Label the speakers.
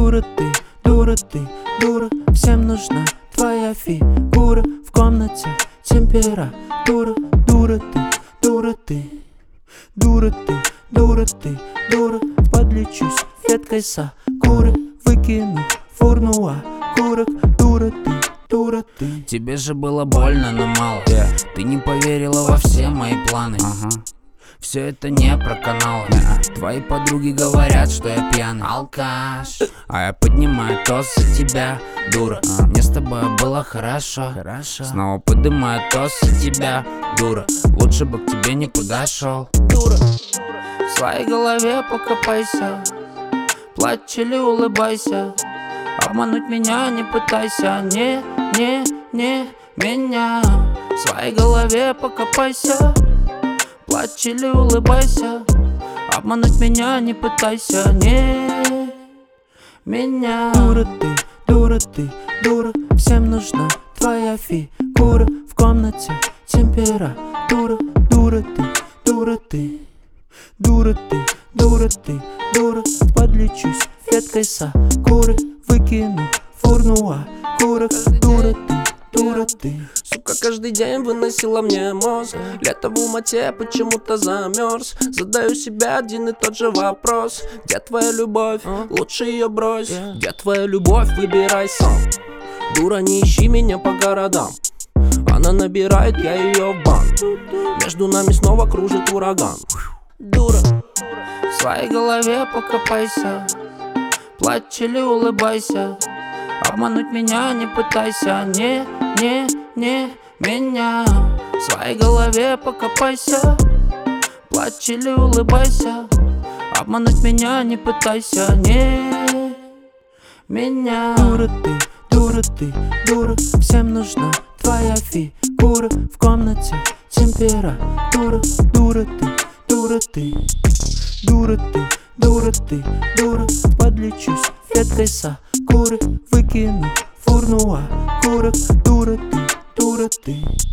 Speaker 1: дура ты, дура ты, дура. Всем нужна твоя фигура. В комнате температура. Дура ты, дура ты, дура ты, дура ты, дура. Подлечусь веткой сакуры, выкину в урну окурок. Дура ты, дура ты.
Speaker 2: Тебе же было больно, но мало. Ты не поверила во все мои планы. Все это не про каналы. Твои подруги говорят, что я пьяный алкаш, а я поднимаю тост за тебя, дура. Мне с тобой было хорошо. Снова поднимаю тост за тебя, дура. Лучше бы к тебе не подошел, дура.
Speaker 1: В своей голове покопайся, плачь или улыбайся. Обмануть меня не пытайся, не меня. В своей голове покопайся, плачь или улыбайся. Обмануть меня не пытайся, не меня. Дура ты, дура ты, дура. Всем нужна твоя фигура. В комнате температура. Дура ты, дура ты, дура ты, дура ты, дура. Подлечусь веткой сакуры, выкину в урну окурок. Дура ты, дура ты.
Speaker 3: Сука, каждый день выносила мне мозг. Лето в Алмате почему-то замерз. Задаю себе один и тот же вопрос: где твоя любовь? Лучше ее брось. Где твоя любовь? Выбирай сам. Дура, не ищи меня по городам. Она набирает, я ее в бан. Между нами снова кружит ураган.
Speaker 1: Дура, в своей голове покопайся, плачь или улыбайся. Обмануть меня не пытайся, не меня. В своей голове покопайся, плачь или улыбайся. Обмануть меня не пытайся, не меня. Дура ты, дура ты, дура. Всем нужна твоя фигура. В комнате температура. Дура ты, дура ты, дура ты, дура ты, дура. Подлечусь веткой сакуры, выкину в урну окурок. Дура ты, дура ты.